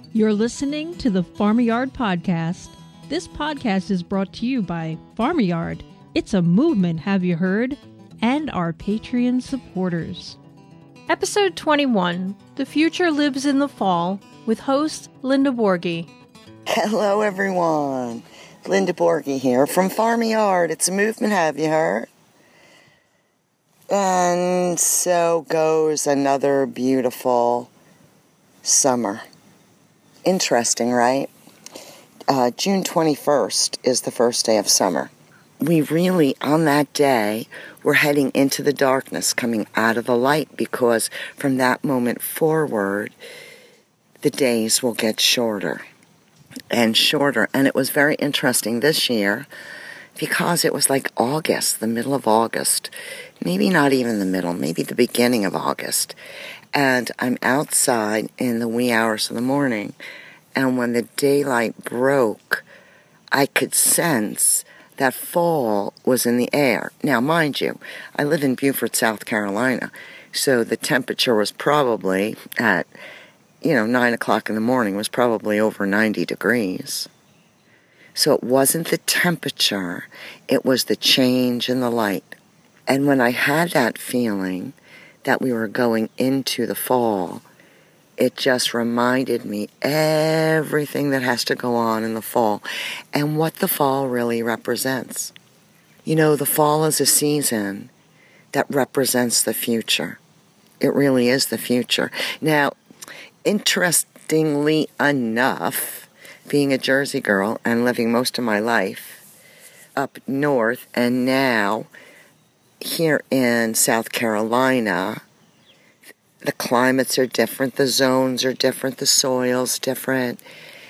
You're listening to the Farmyard Podcast. This podcast is brought to you by Farmyard. It's a movement, have you heard? And our Patreon supporters. Episode 21, The Future Lives in the Fall, with host Linda Borghi. Hello, everyone. Linda Borghi here from Farmyard. It's a movement, have you heard? And so goes another beautiful summer. Interesting, right? June 21st is the first day of summer. We really, on that day, we're heading into the darkness, coming out of the light, because from that moment forward, the days will get shorter and shorter. And it was very interesting this year because it was like August, the middle of August. Maybe not even the middle, maybe the beginning of August. And I'm outside in the wee hours of the morning, and when the daylight broke, I could sense that fall was in the air. Now, mind you, I live in Beaufort, South Carolina, so the temperature was probably at, 9 o'clock in the morning was probably over 90 degrees. So it wasn't the temperature, it was the change in the light. And when I had that feeling that we were going into the fall, it just reminded me everything that has to go on in the fall and what the fall really represents. The fall is a season that represents the future. It really is the future. Now, interestingly enough, being a Jersey girl and living most of my life up north and now here in South Carolina, the climates are different, the zones are different, the soil's different.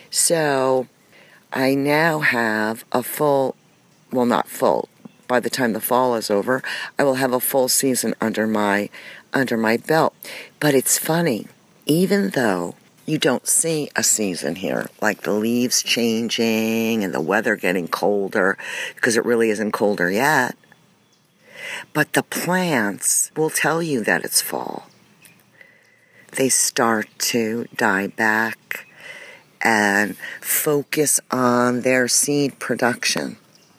So I now have a not full, by the time the fall is over, I will have a full season under my belt. But it's funny, even though you don't see a season here, like the leaves changing and the weather getting colder, because it really isn't colder yet, but the plants will tell you that it's fall. They start to die back and focus on their seed production.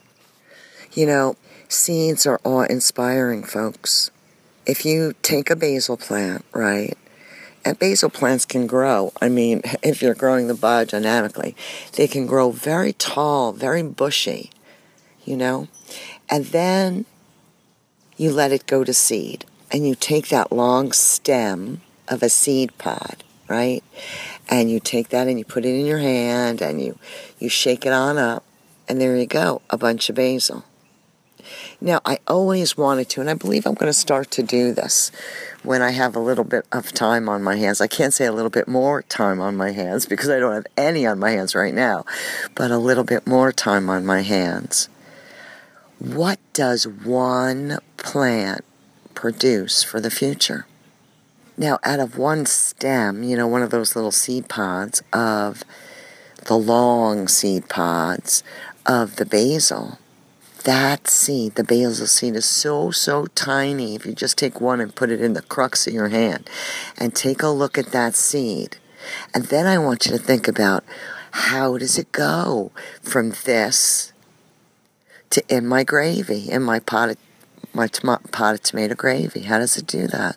Seeds are awe-inspiring, folks. If you take a basil plant, right, and basil plants can grow. If you're growing the biodynamically, they can grow very tall, very bushy, and then you let it go to seed, and you take that long stem of a seed pod, right? And you take that and you put it in your hand and you shake it on up, and there you go, a bunch of basil. Now, I always wanted to, and I believe I'm going to start to do this when I have a little bit of time on my hands. I can't say a little bit more time on my hands because I don't have any on my hands right now, but a little bit more time on my hands. What does one plant produce for the future? Now, out of one stem, one of those little seed pods of the long seed pods of the basil, that seed, the basil seed, is so, so tiny. If you just take one and put it in the crux of your hand and take a look at that seed, and then I want you to think about, how does it go from this to in my gravy, in my pot of tomato gravy? How does it do that?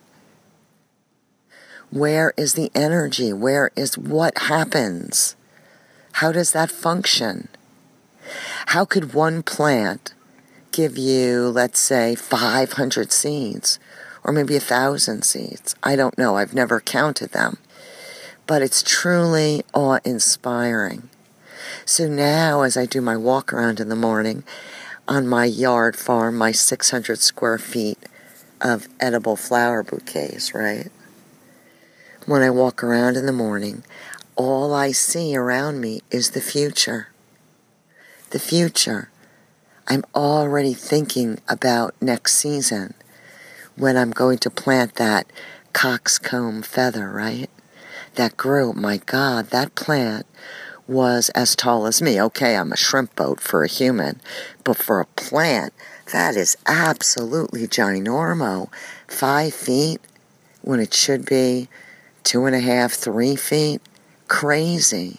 Where is the energy? What happens? How does that function? How could one plant give you, let's say, 500 seeds, or maybe 1,000 seeds? I don't know. I've never counted them. But it's truly awe-inspiring. So now, as I do my walk around in the morning on my yard farm, my 600 square feet of edible flower bouquets, right? When I walk around in the morning, all I see around me is the future. The future. I'm already thinking about next season when I'm going to plant that coxcomb feather, right? That grew, my God, that plant was as tall as me. Okay, I'm a shrimp boat for a human, but for a plant, that is absolutely ginormo. 5 feet when it should be 2.5, 3 feet. crazy.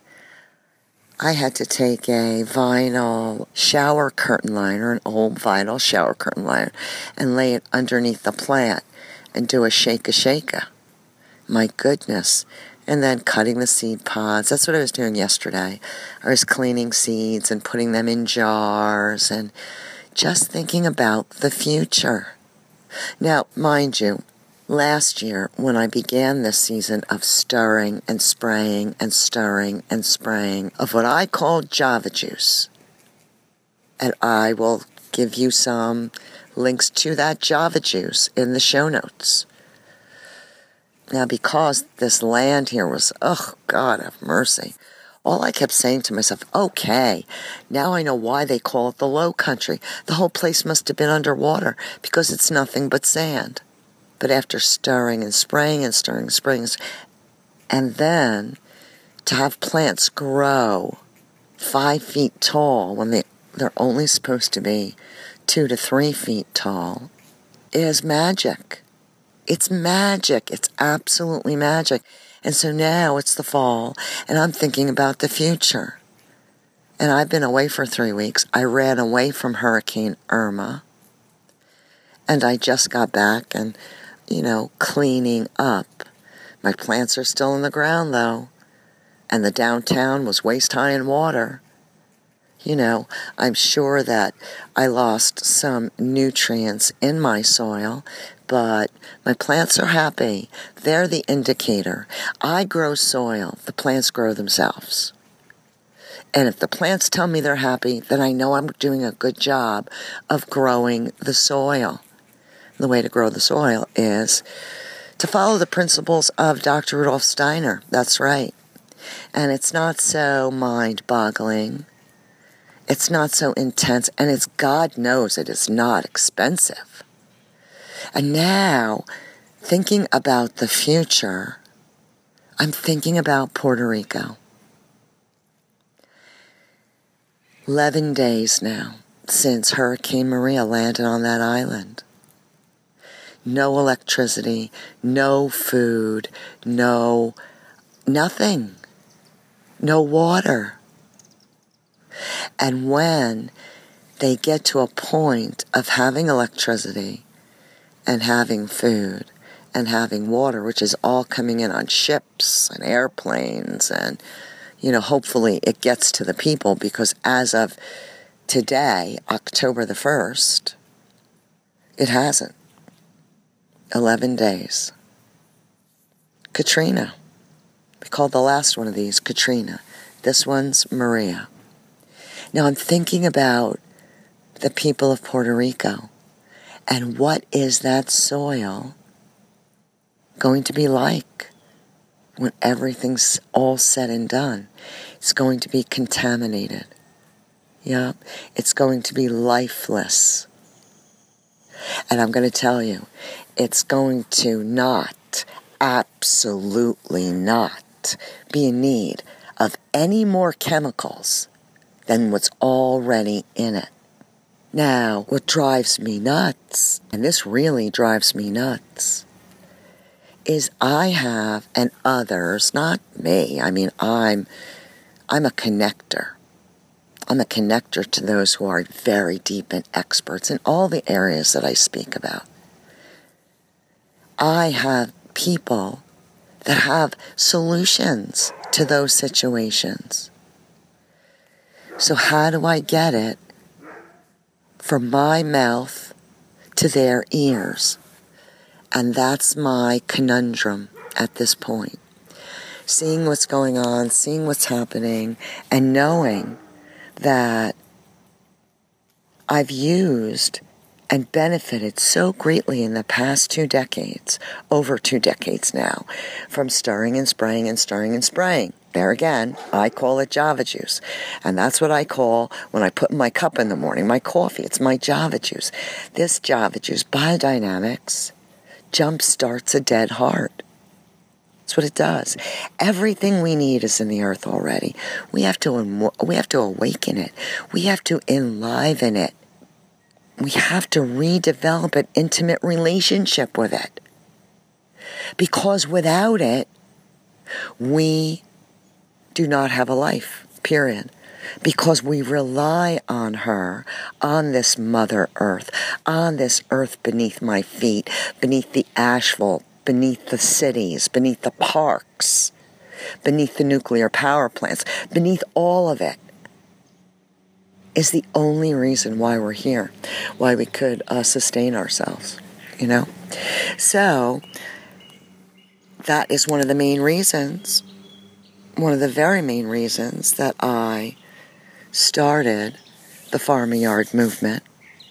I had to take a vinyl shower curtain liner, an old vinyl shower curtain liner, and lay it underneath the plant and do a shake-a-shake-a. My goodness. And then cutting the seed pods. That's what I was doing yesterday. I was cleaning seeds and putting them in jars and just thinking about the future. Now, mind you, last year when I began this season of stirring and spraying and stirring and spraying of what I call Java juice, and I will give you some links to that Java juice in the show notes. Now, because this land here was, oh, God have mercy, all I kept saying to myself, okay, now I know why they call it the Low Country. The whole place must have been underwater because it's nothing but sand. But after stirring and spraying and stirring and spraying, and then to have plants grow 5 feet tall when they're only supposed to be 2 to 3 feet tall is magic. It's magic. It's absolutely magic. And so now it's the fall, and I'm thinking about the future. And I've been away for 3 weeks. I ran away from Hurricane Irma, and I just got back and, cleaning up. My plants are still in the ground, though, and the downtown was waist-high in water. I'm sure that I lost some nutrients in my soil, but my plants are happy. They're the indicator. I grow soil. The plants grow themselves. And if the plants tell me they're happy, then I know I'm doing a good job of growing the soil. The way to grow the soil is to follow the principles of Dr. Rudolf Steiner. That's right. And it's not so mind-boggling. It's not so intense. And it's, God knows, it is not expensive. And now, thinking about the future, I'm thinking about Puerto Rico. 11 days now since Hurricane Maria landed on that island. No electricity, no food, nothing, no water. And when they get to a point of having electricity and having food and having water, which is all coming in on ships and airplanes, and, hopefully it gets to the people, because as of today, October the 1st, it hasn't. 11 days. Katrina. We called the last one of these Katrina. This one's Maria. Now I'm thinking about the people of Puerto Rico and what is that soil going to be like when everything's all said and done. It's going to be contaminated. Yeah, it's going to be lifeless. And I'm going to tell you, it's going to absolutely not be in need of any more chemicals than what's already in it. Now, what drives me nuts, and this really drives me nuts, is I have, and others, not me, I'm a connector. I'm a connector to those who are very deep and experts in all the areas that I speak about. I have people that have solutions to those situations. So how do I get it from my mouth to their ears? And that's my conundrum at this point. Seeing what's going on, seeing what's happening, and knowing that I've used and benefited so greatly in the past 2 decades, over 2 decades now, from stirring and spraying and stirring and spraying. There again, I call it Java juice. And that's what I call, when I put in my cup in the morning, my coffee, it's my Java juice. This Java juice, biodynamics, jump-starts a dead heart. That's what it does. Everything we need is in the earth already. We have to awaken it. We have to enliven it. We have to redevelop an intimate relationship with it. Because without it, we do not have a life, period. Because we rely on her, on this Mother Earth, on this earth beneath my feet, beneath the asphalt, beneath the cities, beneath the parks, beneath the nuclear power plants, beneath all of it, is the only reason why we're here, why we could sustain ourselves, you know? So, that is one of the main reasons, one of the very main reasons that I started the Farm-A-Yard movement,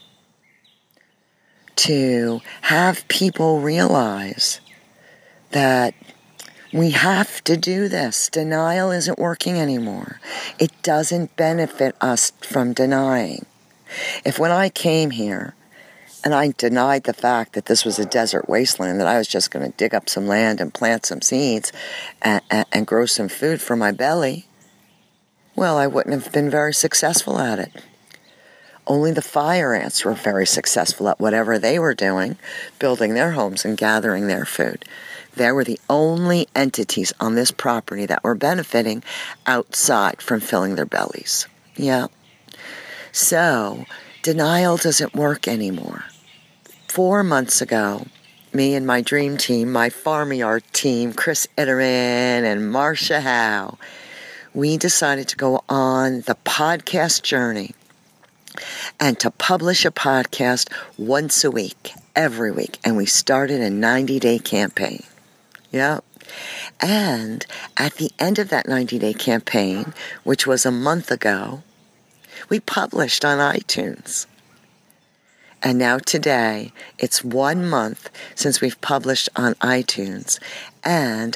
to have people realize that we have to do this. Denial isn't working anymore. It doesn't benefit us from denying. If when I came here and I denied the fact that this was a desert wasteland, that I was just going to dig up some land and plant some seeds and grow some food for my belly, well, I wouldn't have been very successful at it. Only the fire ants were very successful at whatever they were doing, building their homes and gathering their food. They were the only entities on this property that were benefiting outside from filling their bellies. Yeah. So, denial doesn't work anymore. 4 months ago, me and my dream team, my Farm-A-Yard team, Chris Itterman and Marcia Howe, we decided to go on the podcast journey and to publish a podcast once a week, every week. And we started a 90-day campaign. Yeah. And at the end of that 90-day campaign, which was a month ago, we published on iTunes. And now today, it's 1 month since we've published on iTunes, and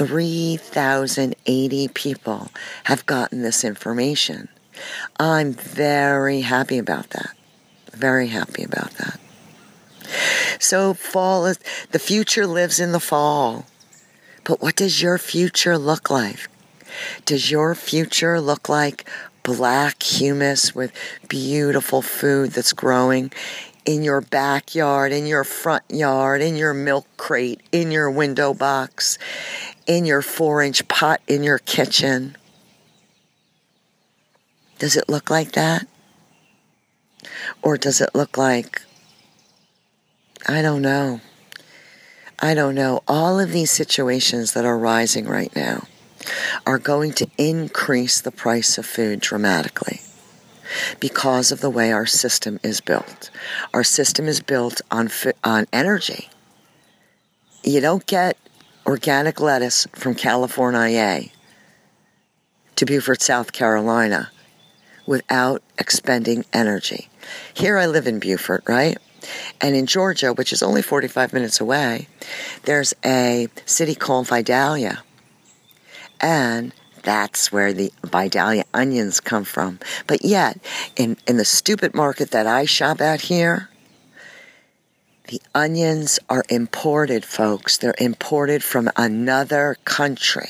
3,080 people have gotten this information. I'm very happy about that. Very happy about that. So the future lives in the fall. But what does your future look like? Does your future look like black humus with beautiful food that's growing in your backyard, in your front yard, in your milk crate, in your window box, in your 4-inch pot in your kitchen? Does it look like that? Or does it look like, I don't know. All of these situations that are rising right now are going to increase the price of food dramatically because of the way our system is built. Our system is built on energy. You don't get organic lettuce from California to Beaufort, South Carolina without expending energy. Here I live in Beaufort, right? And in Georgia, which is only 45 minutes away, there's a city called Vidalia. And that's where the Vidalia onions come from. But yet, in the stupid market that I shop at here, the onions are imported, folks. They're imported from another country.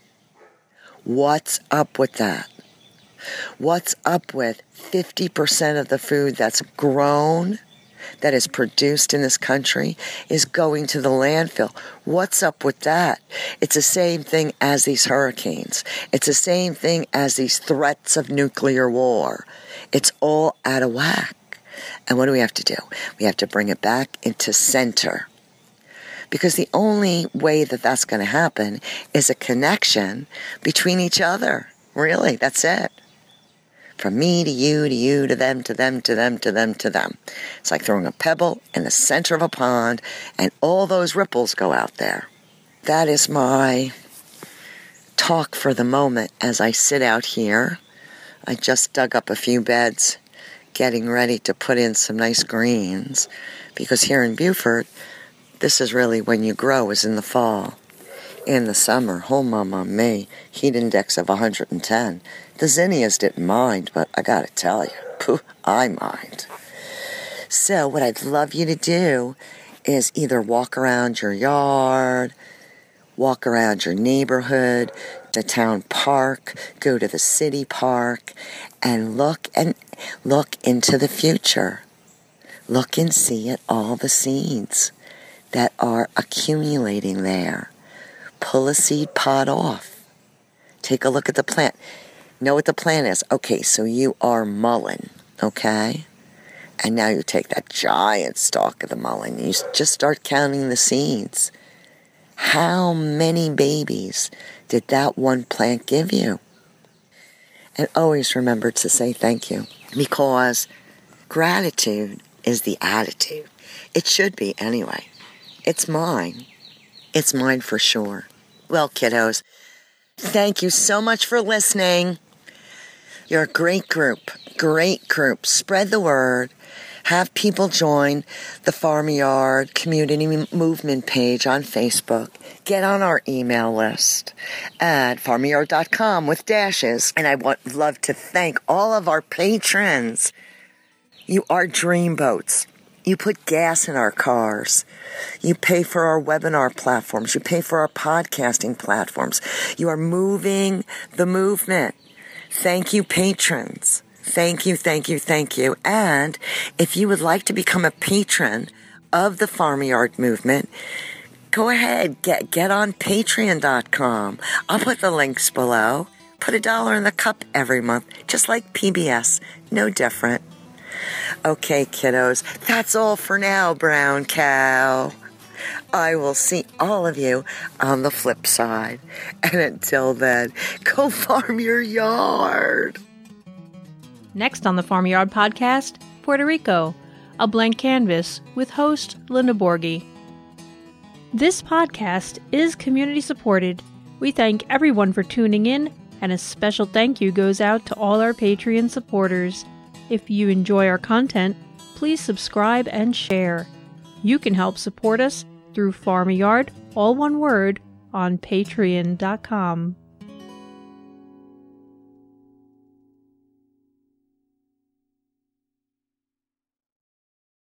What's up with that? What's up with 50% of the food that's grown, that is produced in this country, is going to the landfill? What's up with that? It's the same thing as these hurricanes. It's the same thing as these threats of nuclear war. It's all out of whack. And what do we have to do? We have to bring it back into center. Because the only way that that's going to happen is a connection between each other. Really, that's it. From me to you, to them, to them, to them, to them, to them. It's like throwing a pebble in the center of a pond, and all those ripples go out there. That is my talk for the moment as I sit out here. I just dug up a few beds, getting ready to put in some nice greens, because here in Beaufort, this is really when you grow, is in the fall. In the summer, oh mama me, heat index of 110. The zinnias didn't mind, but I gotta tell you, pooh, I mind. So what I'd love you to do is either walk around your yard, walk around your neighborhood, the town park, go to the city park, and look into the future. Look and see at all the seeds that are accumulating there. Pull a seed pod off. Take a look at the plant. Know what the plant is. Okay, so you are mullein, okay? And now you take that giant stalk of the mullein. You just start counting the seeds. How many babies did that one plant give you? And always remember to say thank you, because gratitude is the attitude. It should be anyway. It's mine. It's mine for sure. Well, kiddos, thank you so much for listening. You're a great group. Great group. Spread the word. Have people join the Farmyard Community Movement page on Facebook. Get on our email list at farmyard.com with dashes. And I would love to thank all of our patrons. You are dreamboats. You put gas in our cars. You pay for our webinar platforms. You pay for our podcasting platforms. You are moving the movement. Thank you, patrons. Thank you, thank you, thank you. And if you would like to become a patron of the Farmyard movement, go ahead, get on patreon.com. I'll put the links below. Put $1 in the cup every month, just like PBS. No different. Okay, kiddos, that's all for now, brown cow. I will see all of you on the flip side. And until then, go farm your yard. Next on the Farmyard podcast, Puerto Rico, a blank canvas with host Linda Borghi. This podcast is community supported. We thank everyone for tuning in, and a special thank you goes out to all our Patreon supporters. If you enjoy our content, please subscribe and share. You can help support us through Farmyard, all one word, on patreon.com.